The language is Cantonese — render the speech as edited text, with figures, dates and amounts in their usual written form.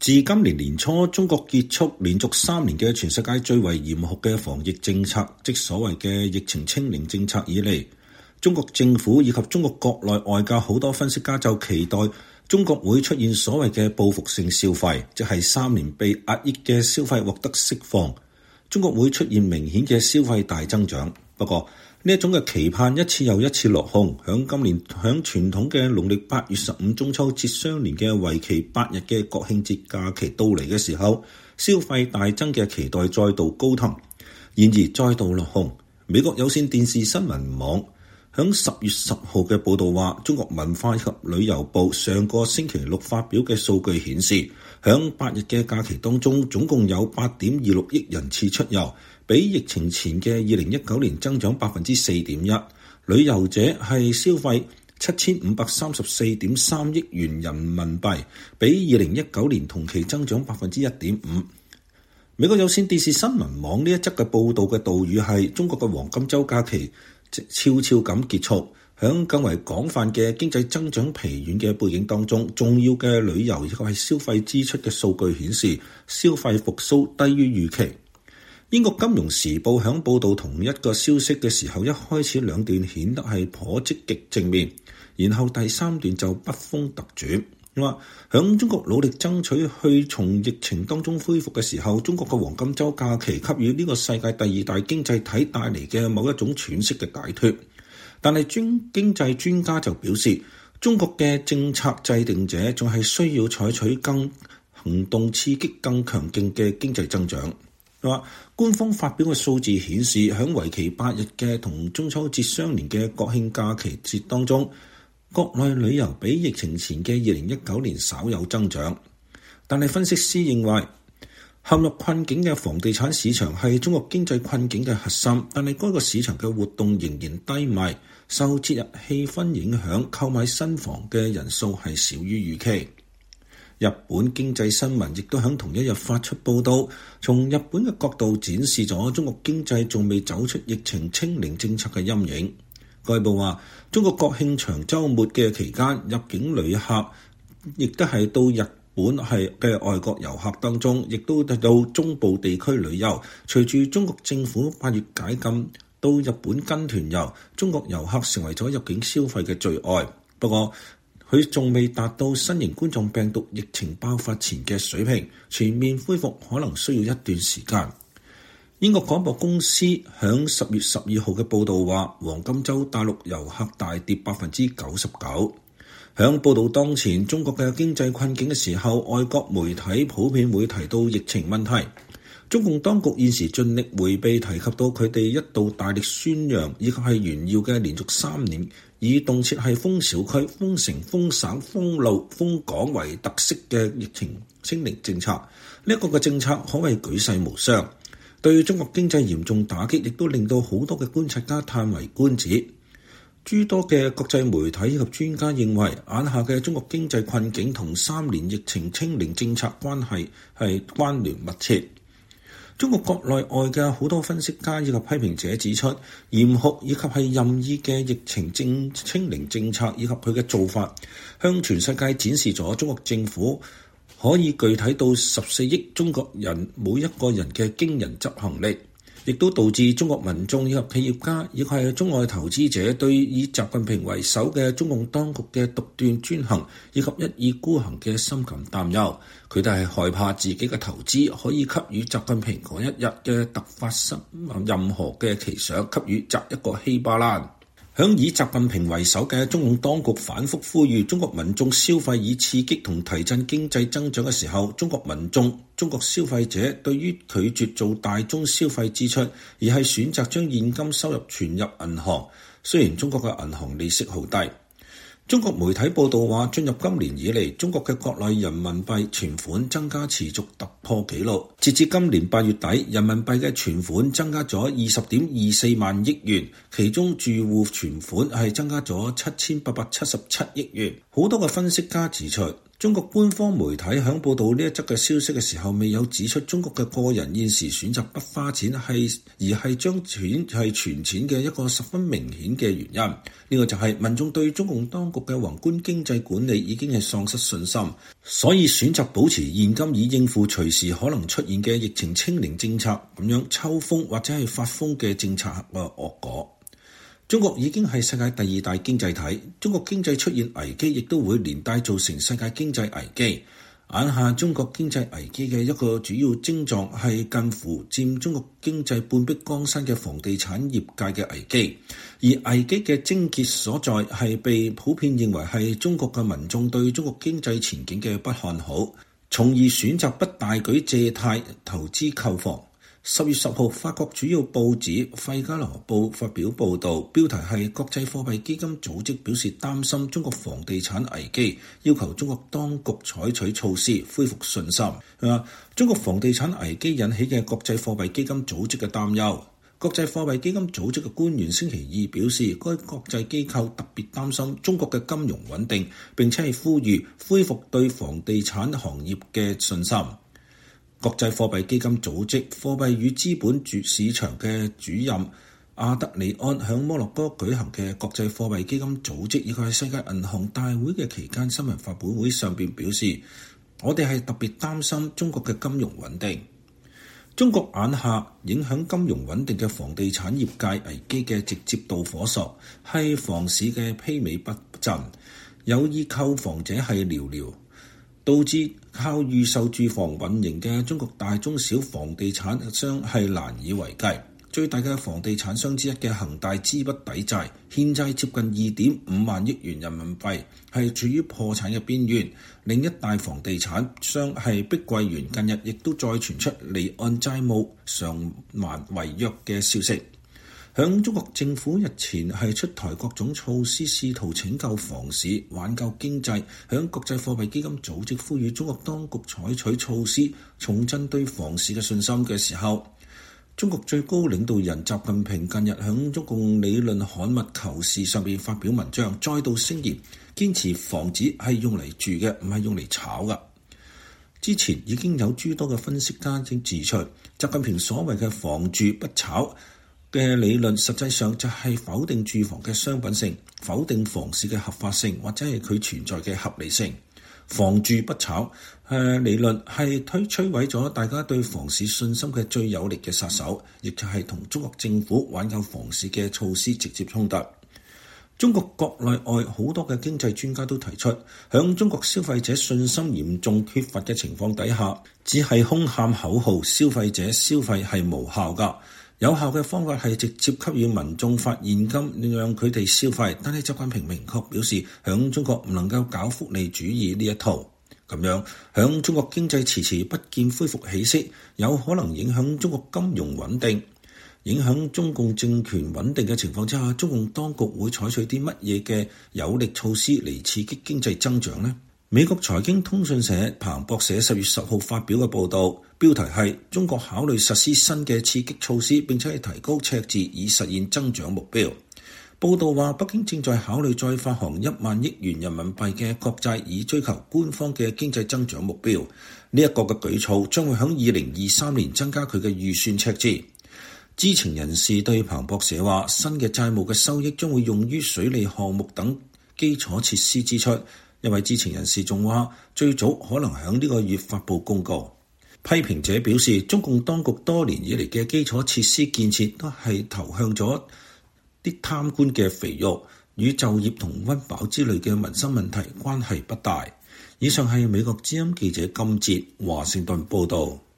自今年年初，中國結束連續3年嘅全世界最為嚴酷嘅防疫政策，即所謂嘅疫情清零政策以嚟，中國政府以及中國國內外嘅好多分析家就期待中國會出現所謂嘅報復性消費，即係3年被壓抑嘅消費獲得釋放，中國會出現明顯嘅消費大增長。不過呢一種嘅期盼一次又一次落空，響今年響傳統嘅農曆8月15中秋節相連嘅為期8日嘅國慶節假期到嚟嘅時候，消費大增嘅期待再度高騰，然而再度落空。美國有線電視新聞網響10月10號嘅報導話，中國文化及旅遊部上個星期六發表嘅數據顯示，響8日嘅假期當中，總共有 8.26 億人次出遊，比疫情前嘅2019年增長 4.1%。旅遊者係消費 7,534.3 億元人民幣，比2019年同期增長 1.5%。美國有線電視新聞網呢一則嘅報導嘅導語係：中國嘅黃金週假期悄悄咁結束，響更為廣泛嘅經濟增長疲軟嘅背景當中，重要嘅旅遊以及係消費支出嘅數據顯示，消費復甦低於預期。英國金融時報響報導同一個消息嘅時候，一開始兩段顯得係頗積極正面，然後第3段就北風突轉。話響中國努力爭取去從疫情當中恢復嘅時候，中國嘅黃金週假期給予呢個世界第2大經濟體帶嚟嘅某一種喘息嘅解脫。但係經濟專家就表示，中國嘅政策制定者仲係需要採取更行動刺激更強勁嘅經濟增長。話官方發表嘅數字顯示，響為期8日嘅同中秋節相連嘅國慶假期節當中，國內旅遊比疫情前嘅2019年稍有增長，但係分析師認為，陷入困境嘅房地產市場係中國經濟困境嘅核心，但係該個市場嘅活動仍然低迷，受節日氣氛影響，購買新房嘅人數係少於預期。日本經濟新聞亦都喺同一日發出報導，從日本嘅角度展示咗中國經濟仲未走出疫情清零政策嘅陰影。該報話，中國國慶長週末嘅期間，入境旅客亦都係到日本係嘅外國遊客當中，亦都到中部地區旅遊。隨住中國政府8月解禁，到日本跟團遊，中國遊客成為咗入境消費嘅最愛。不過，佢仲未達到新型冠狀病毒疫情爆發前嘅水平，全面恢復可能需要一段時間。英國廣播公司響10月12號嘅報導話，黃金週大陸遊客大跌 99%。響報導當前，中國嘅經濟困境嘅時候，外國媒體普遍會提到疫情問題。中共當局現時盡力迴避提及到佢哋一度大力宣揚以及係炫耀嘅連續3年以動輒係封小區、封城、封省、封路、封港為特色嘅疫情清零政策。呢一個嘅政策可謂舉世無雙，對中國經濟嚴重打擊，亦都令到好多嘅觀察家嘆為觀止。諸多嘅國際媒體以及專家認為，眼下嘅中國經濟困境同3年疫情清零政策關係係關聯密切。中國國內外嘅好多分析家以及批評者指出，嚴酷以及係任意嘅疫情清零政策以及佢嘅做法，向全世界展示咗中國政府可以具體到14億中國人每一個人嘅驚人執行力，亦都導致中國民眾以及企業家以及係中外投資者對以習近平為首嘅中共當局嘅獨斷專行以及一意孤行嘅深感擔憂。佢哋係害怕自己嘅投資可以給予習近平嗰一日嘅突發任何嘅奇想，給予習一個稀巴爛。響以習近平為首嘅中共當局反覆呼籲中國民眾消費以刺激同提振經濟增長嘅時候，中國民眾、中國消費者對於拒絕做大宗消費支出，而係選擇將現金收入存入銀行。雖然中國嘅銀行利息好低。中國媒體報道話，進入今年以嚟，中國嘅國內人民幣存款增加持續突破紀錄。截至今年8月底，人民幣嘅存款增加咗 20.24 萬億元，其中住戶存款係增加咗 7,877 億元。好多嘅分析家指出， 中國官方媒體響報導呢一則嘅消息嘅時候，未有指出中國嘅個人現時選擇不花錢而係將錢係存錢嘅一個十分明顯嘅原因。呢個就係民眾對中共當局嘅宏觀經濟管理已經係喪失信心，所以選擇保持現金以應付隨時可能出現嘅疫情清零政策，咁樣抽風或者係發瘋嘅政策嘅惡果。中國已經係世界第二大經濟體，中國經濟出現危機，亦都會連帶造成世界經濟危機。眼下中國經濟危機嘅一個主要症狀係近乎佔中國經濟半壁江山嘅房地產業界嘅危機，而危機嘅症結所在係被普遍認為係中國嘅民眾對中國經濟前景嘅不看好，從而選擇不大舉借貸投資購房。10月10號，法國主要報紙《費加羅報》發表報導，標題係國際貨幣基金組織表示擔心中國房地產危機，要求中國當局採取措施恢復信心。中國房地產危機引起嘅國際貨幣基金組織嘅擔憂。國際貨幣基金組織嘅官員星期二表示，該國際機構特別擔心中國嘅金融穩定，並且係呼籲恢復對房地產行業嘅信心。國際貨幣基金組織貨幣與資本市場嘅主任阿德里安響摩洛哥舉行嘅國際貨幣基金組織以及係世界銀行大會嘅期間新聞發佈會上邊表示，我哋係特別擔心中國嘅金融穩定。中國眼下影響金融穩定嘅房地產業界危機嘅直接導火索係房市嘅披靡不振，有意購房者係寥寥，導致靠預售住房運營嘅中國大中小房地產商係難以為繼。最大嘅房地產商之一嘅恒大資不抵債，欠債接近2.5萬億元人民幣，係處於破產嘅邊緣。另一大房地產商係碧桂園，近日亦都再傳出離岸債務償還違約嘅消息。響中國政府日前係出台各種措施，試圖拯救房市、挽救經濟。響國際貨幣基金組織呼籲中國當局採取措施，重振對房市嘅信心嘅時候，中國最高領導人習近平近日響中共理論刊物《求是》上面發表文章，再度聲言堅持房子係用嚟住嘅，唔係用嚟炒㗎。之前已經有諸多嘅分析家已經指出，習近平所謂嘅房住不炒嘅理論，實際上就係否定住房嘅商品性，否定房市嘅合法性，或者係佢存在嘅合理性。房住不炒理論係摧毀咗大家對房市信心嘅最有力嘅殺手，亦就係同中國政府挽救房市嘅措施直接衝突。中國國內外好多嘅經濟專家都提出，響中國消費者信心嚴重缺乏嘅情況底下，只係空喊口號，消費者消費係無效㗎。有效嘅方法係直接給予民眾發現金，讓佢哋消費。但係習近平明確表示，響中國唔能夠搞福利主義呢一套。咁樣響中國經濟遲遲不見恢復起色，有可能影響中國金融穩定，影響中共政權穩定嘅情況之下，中共當局會採取啲乜嘢嘅有力措施嚟刺激經濟增長呢？美國財經通訊社彭博社10月10號發表嘅報導，標題係中國考慮實施新嘅刺激措施，並且係提高赤字以實現增長目標。報導話，北京正在考慮再發行1萬億元人民幣嘅國債，以追求官方嘅經濟增長目標。呢一個嘅舉措將會喺2023年增加佢嘅預算赤字。知情人士對彭博社話，新嘅債務嘅收益將會用於水利項目等基礎設施支出。一位知情人士仲話，最早可能喺呢個月發布公告。批評者表示，中共當局多年以嚟嘅基礎設施建設都係投向咗啲貪官嘅肥肉，與就業同溫飽之類嘅民生問題關係不大。以上係美國之音記者金哲華盛頓報導。